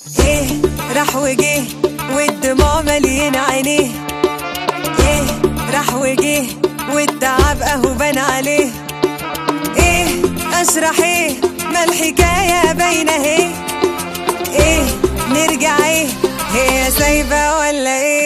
ايه راح وجه والدموع مليين عينيه، ايه راح وجه والتعب اهو بان عليه، ايه اشرح ايه ما الحكاية باينة اهي، ايه نرجع ايه هي سايبة ولا ايه؟